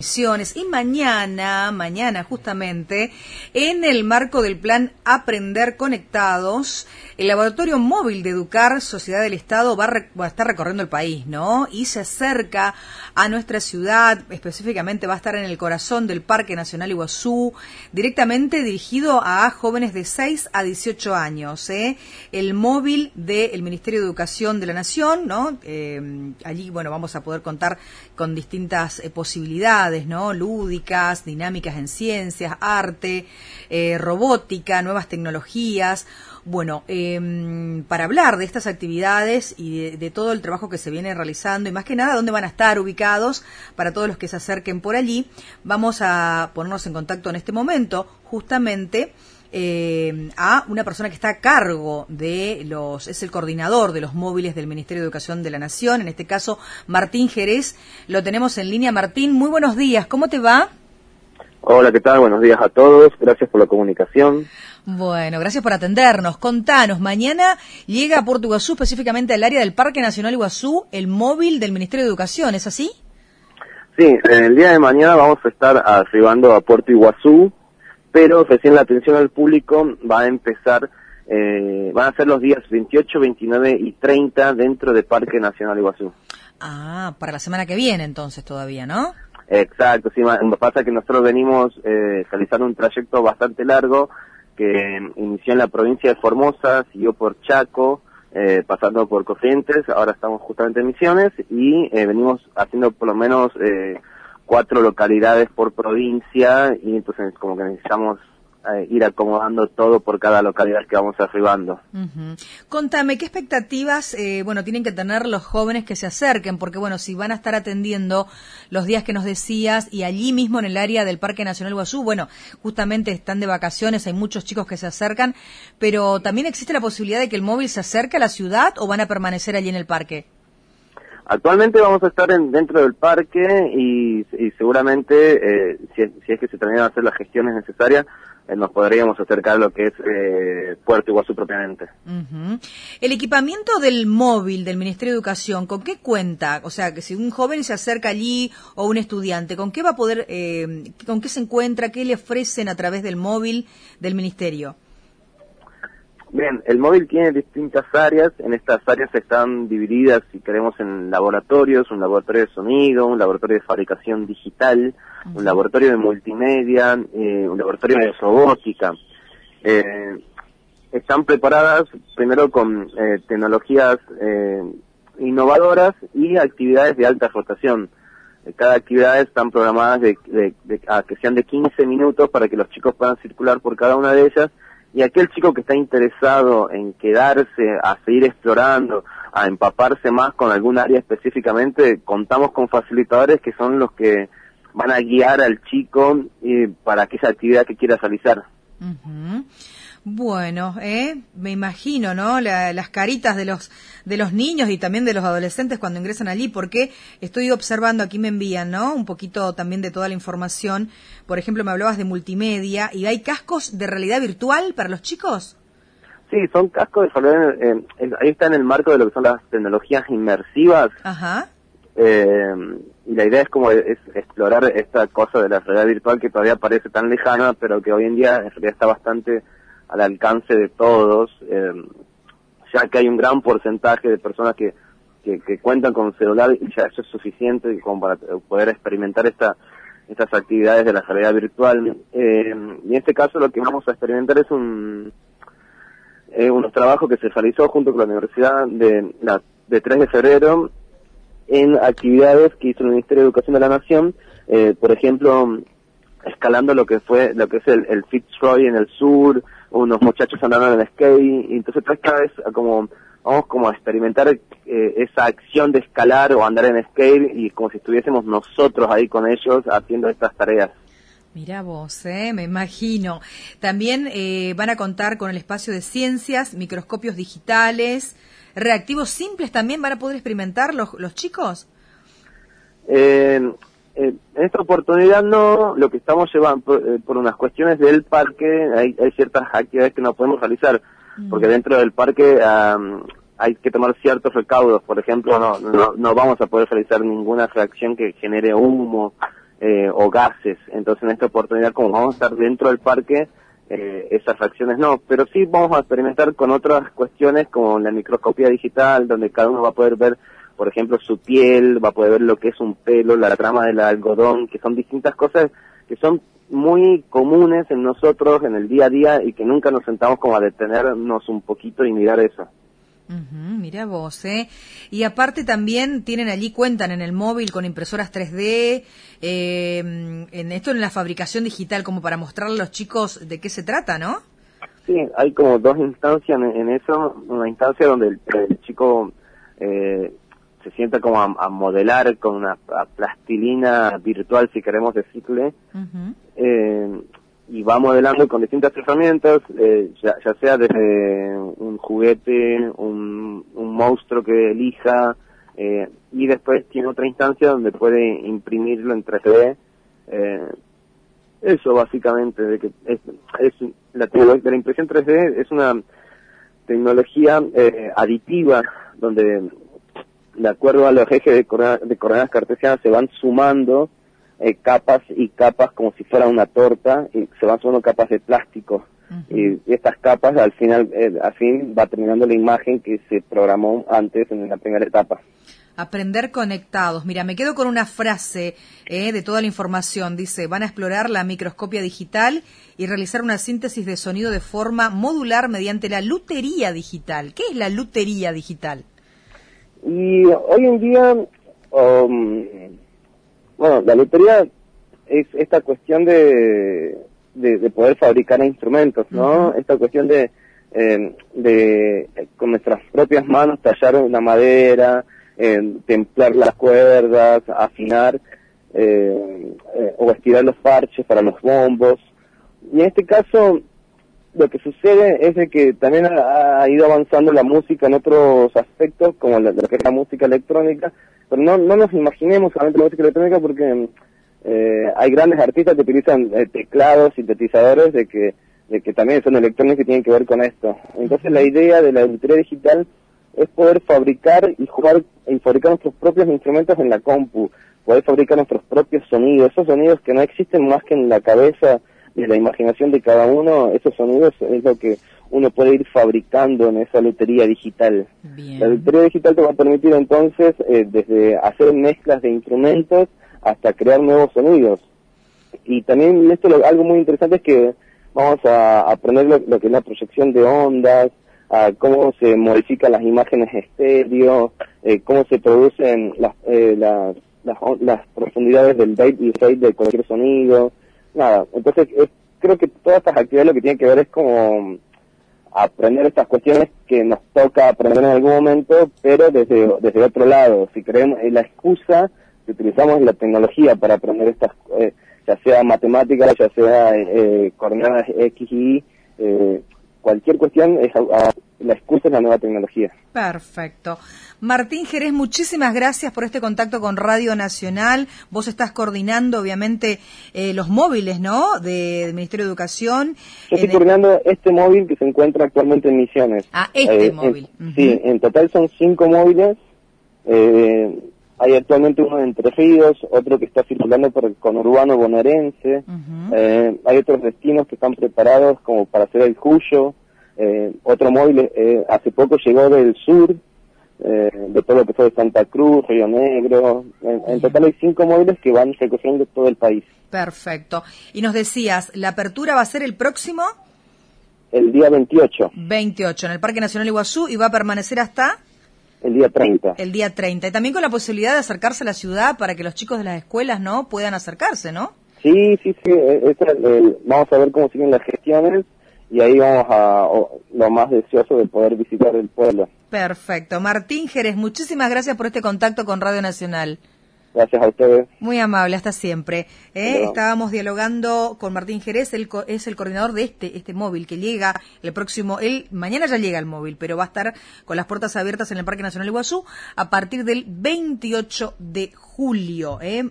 Y mañana justamente, en el marco del plan Aprender Conectados, el Laboratorio Móvil de Educar Sociedad del Estado va a estar recorriendo el país, ¿no? Y se acerca a nuestra ciudad, específicamente va a estar en el corazón del Parque Nacional Iguazú, directamente dirigido a jóvenes de 6 a 18 años, ¿eh? El móvil del Ministerio de Educación de la Nación, ¿no? Allí, bueno, vamos a poder contar con distintas posibilidades, ¿no? Lúdicas, dinámicas en ciencias, arte, robótica, nuevas tecnologías. Bueno, para hablar de estas actividades y de todo el trabajo que se viene realizando y más que nada dónde van a estar ubicados para todos los que se acerquen por allí, vamos a ponernos en contacto en este momento justamente a una persona que está a cargo es el coordinador de los móviles del Ministerio de Educación de la Nación, en este caso Martín Jerez. Lo tenemos en línea. Martín, muy buenos días, ¿cómo te va? Hola, ¿qué tal? Buenos días a todos, gracias por la comunicación. Bueno, gracias por atendernos. Contanos, mañana llega a Puerto Iguazú, específicamente al área del Parque Nacional Iguazú, el móvil del Ministerio de Educación, ¿es así? Sí, el día de mañana vamos a estar arribando a Puerto Iguazú, pero recién la atención al público va a empezar, van a ser los días 28, 29 y 30 dentro de Parque Nacional Iguazú. Ah, para la semana que viene entonces todavía, ¿no? Exacto, sí, pasa que nosotros venimos realizando un trayecto bastante largo que inició en la provincia de Formosa, siguió por Chaco, pasando por Corrientes, ahora estamos justamente en Misiones y venimos haciendo por lo menos 4 localidades por provincia y entonces como que necesitamos ir acomodando todo por cada localidad que vamos arribando. Uh-huh. Contame, ¿qué expectativas tienen que tener los jóvenes que se acerquen? Porque bueno, si van a estar atendiendo los días que nos decías y allí mismo en el área del Parque Nacional Iguazú, bueno, justamente están de vacaciones, hay muchos chicos que se acercan, pero ¿también existe la posibilidad de que el móvil se acerque a la ciudad o van a permanecer allí en el parque? Actualmente vamos a estar dentro del parque y seguramente si es que se terminan de hacer las gestiones necesarias, nos podríamos acercar a lo que es Puerto Iguazú propiamente. Uh-huh. El equipamiento del móvil del Ministerio de Educación, ¿con qué cuenta? O sea, que si un joven se acerca allí o un estudiante, ¿con qué va a poder, con qué se encuentra, qué le ofrecen a través del móvil del Ministerio? Bien, el móvil tiene distintas áreas, en estas áreas están divididas, si queremos, en laboratorios, un laboratorio de sonido, un laboratorio de fabricación digital, un laboratorio de multimedia, un laboratorio de robótica. Están preparadas primero con tecnologías innovadoras y actividades de alta rotación. Cada actividad están programadas a que sean de 15 minutos para que los chicos puedan circular por cada una de ellas. Y aquel chico que está interesado en quedarse, a seguir explorando, a empaparse más con algún área específicamente, contamos con facilitadores que son los que van a guiar al chico para aquella actividad que quiera realizar. Uh-huh. Bueno, me imagino, ¿no? Las caritas de los niños y también de los adolescentes cuando ingresan allí, porque estoy observando, aquí me envían, ¿no? Un poquito también de toda la información. Por ejemplo, me hablabas de multimedia y hay cascos de realidad virtual para los chicos. Sí, son cascos de realidad, ahí está en el marco de lo que son las tecnologías inmersivas. Ajá. Y la idea es explorar esta cosa de la realidad virtual que todavía parece tan lejana, pero que hoy en día en realidad está bastante al alcance de todos, ya que hay un gran porcentaje de personas que cuentan con un celular y ya eso es suficiente como para poder experimentar estas actividades de la realidad virtual. Y en este caso lo que vamos a experimentar es unos trabajos que se realizó junto con la Universidad de 3 de febrero en actividades que hizo el Ministerio de Educación de la Nación, por ejemplo, escalando lo que es el Fitzroy en el sur, unos muchachos andando en el skate, y entonces cada vez vamos como a experimentar esa acción de escalar o andar en skate y como si estuviésemos nosotros ahí con ellos haciendo estas tareas. Mirá vos, me imagino. También van a contar con el espacio de ciencias, microscopios digitales, reactivos simples también van a poder experimentar los chicos. En esta oportunidad no, lo que estamos llevando por unas cuestiones del parque, hay ciertas actividades que no podemos realizar, porque dentro del parque hay que tomar ciertos recaudos. Por ejemplo, no vamos a poder realizar ninguna reacción que genere humo, o gases. Entonces en esta oportunidad, como vamos a estar dentro del parque, esas reacciones no, pero sí vamos a experimentar con otras cuestiones como la microscopía digital, donde cada uno va a poder ver, por ejemplo, su piel, va a poder ver lo que es un pelo, la trama del algodón, que son distintas cosas que son muy comunes en nosotros en el día a día y que nunca nos sentamos como a detenernos un poquito y mirar eso. Mira vos, Y aparte también tienen allí, cuentan en el móvil con impresoras 3D, en la fabricación digital, como para mostrarle a los chicos de qué se trata, ¿no? Sí, hay como dos instancias en eso. Una instancia donde el chico se sienta como a modelar con una plastilina virtual, si queremos decirle, y va modelando con distintas herramientas, ya sea desde un juguete, un monstruo que elija, y después tiene otra instancia donde puede imprimirlo en 3D. Eso básicamente, de que la impresión 3D es una tecnología aditiva, donde de acuerdo a los ejes de coordenadas cartesianas se van sumando capas y capas como si fuera una torta, y se van sumando capas de plástico. Y estas capas al final, al fin va terminando la imagen que se programó antes en la primera etapa. Aprender conectados. Mira, me quedo con una frase de toda la información. Dice, van a explorar la microscopia digital y realizar una síntesis de sonido de forma modular mediante la lutería digital. ¿Qué es la lutería digital? Y hoy en día, bueno, la lutería es esta cuestión de poder fabricar instrumentos, ¿no? Esta cuestión de con nuestras propias manos tallar una madera, templar las cuerdas, afinar o estirar los parches para los bombos. Y en este caso, lo que sucede es de que también ha ido avanzando la música en otros aspectos, como lo que es la música electrónica, pero no nos imaginemos solamente la música electrónica, porque hay grandes artistas que utilizan teclados, sintetizadores, de que también son electrónicos y tienen que ver con esto. Entonces la idea de la lutería digital es poder fabricar y fabricar nuestros propios instrumentos en la compu, poder fabricar nuestros propios sonidos, esos sonidos que no existen más que en la cabeza de la imaginación de cada uno. Esos sonidos es lo que uno puede ir fabricando en esa lutería digital. Bien. La lutería digital te va a permitir entonces desde hacer mezclas de instrumentos hasta crear nuevos sonidos. Y también algo muy interesante es que vamos a aprender lo que es la proyección de ondas, a cómo se modifican las imágenes estéreo, cómo se producen las profundidades del bit y rate de cualquier sonido. Nada, entonces creo que todas estas actividades lo que tienen que ver es como aprender estas cuestiones que nos toca aprender en algún momento, pero desde otro lado. Si creemos la excusa que utilizamos la tecnología para aprender estas, ya sea matemáticas, ya sea coordenadas X y Y, cualquier cuestión, la excusa es la nueva tecnología. Perfecto. Martín Jerez, muchísimas gracias por este contacto con Radio Nacional. Vos estás coordinando, obviamente, los móviles, ¿no?, del Ministerio de Educación. Yo estoy coordinando este móvil que se encuentra actualmente en Misiones. Móvil. Sí, en total son 5 móviles. Hay actualmente uno en Entre Ríos, otro que está circulando por el conurbano bonaerense. Hay otros destinos que están preparados como para hacer el Cuyo. Otro móvil hace poco llegó del sur, de todo lo que fue de Santa Cruz, Río Negro. En total hay 5 móviles que van recorriendo todo el país. Perfecto. Y nos decías, ¿la apertura va a ser el próximo? El día 28. 28, en el Parque Nacional Iguazú, y va a permanecer hasta... El día 30. El día 30. Y también con la posibilidad de acercarse a la ciudad para que los chicos de las escuelas, ¿no?, puedan acercarse, ¿no? Sí. Vamos a ver cómo siguen las gestiones y ahí vamos a lo más deseoso de poder visitar el pueblo. Perfecto. Martín Jerez, muchísimas gracias por este contacto con Radio Nacional. Gracias a ustedes. Muy amable, hasta siempre. Estábamos dialogando con Martín Jerez, él es el coordinador de este móvil que llega el próximo, mañana ya llega el móvil, pero va a estar con las puertas abiertas en el Parque Nacional Iguazú a partir del 28 de julio.